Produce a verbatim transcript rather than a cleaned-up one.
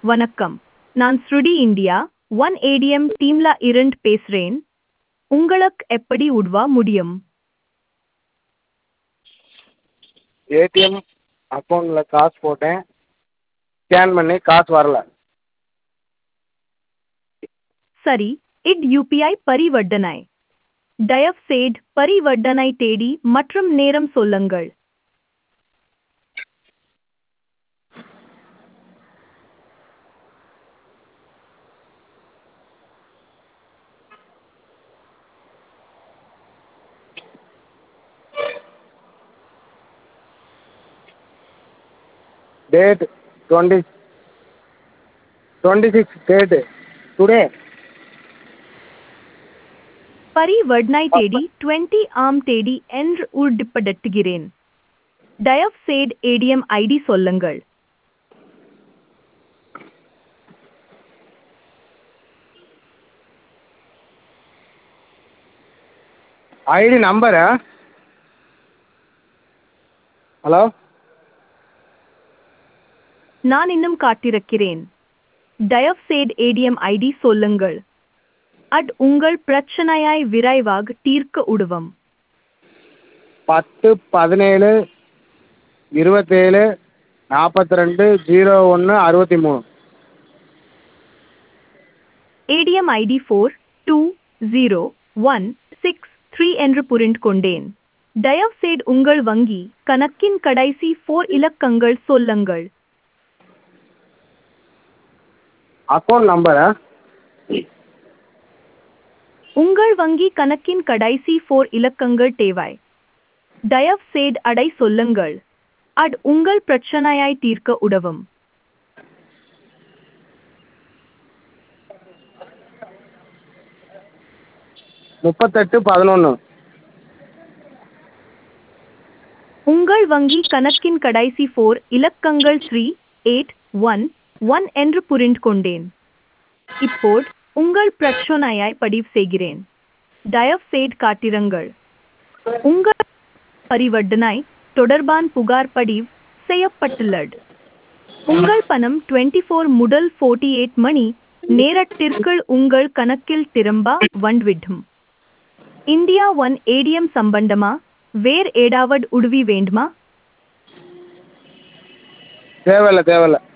வணக்கம். நான் ஸ்ருடி India one ATM டீம்ல இருந்து பேசுறேன். உங்களுக்கு எப்படி உதவ முடியும்? ஏடிஎம் அக்கௌண்ட்ல காசு போட்டேன், ஸ்கேன் பண்ணி காசு வரல. சரி, இது யூபிஐ பரிவர்த்தனை. தயவுசெய்து பரிவர்த்தனை தேதி மற்றும் நேரம் சொல்லுங்கள். Date twenty twenty six date today. பரிவர்த்தனை தேதி இருபது ஆம் தேதி என்று உறுதிப்படுத்துகிறேன். தயவுசெய்து ஏடிஎம் ஐடி சொல்லுங்கள். ஐடி நம்பரா? ஹலோ, நான் இன்னும் காத்திருக்கிறேன். தயவுசெய்து ஏடிஎம் ஐடி சொல்லுங்கள். அது உங்கள் பிரச்சனையை விரைவாக தீர்க்க உதவும். பத்து பதினேழு இருபத்தேழு நாற்பத்தி ரெண்டு ஜீரோ ஒன்று அறுபத்தி மூணு. ATM ID four two zero one six three என்று புரிந்து கொண்டேன். தயவுசெய்து உங்கள் வங்கி கணக்கின் கடைசி ஃபோர் இலக்கங்கள் சொல்லுங்கள். அக்கௌண்ட் நம்பரா? உங்கள் வங்கி கணக்கின் கடைசி ஃபோர் இலக்கங்கள் தேவை. தயவுசெய்து அதை சொல்லுங்கள். அது உங்கள் பிரச்சனையை தீர்க்க உதவும். முப்பத்தெட்டு பதினொன்று. உங்கள் வங்கி கணக்கின் கடைசி ஃபோர் இலக்கங்கள் த்ரீ எயிட் ஒன் ஒன் என்று புரிந்து கொண்டேன். இப்போது உங்கள் பிரச்சனையை பதிவு செய்கிறேன். தயவுசெய்து காத்திருங்கள். உங்கள் பரிவர்த்தனை தொடர்பான புகார் பதிவு செய்யப்பட்டுள்ளது. உங்கள் பணம் இருபத்தி நான்கு முதல் நாற்பத்தி எட்டு மணி நேரத்திற்குள் உங்கள் கணக்கில் திரும்ப வந்துவிடும். இந்தியா ஒன் ஏடிஎம் சம்பந்தமா வேறு ஏதாவது உதவி வேண்டுமா? தேவையில்ல தேவையில்ல.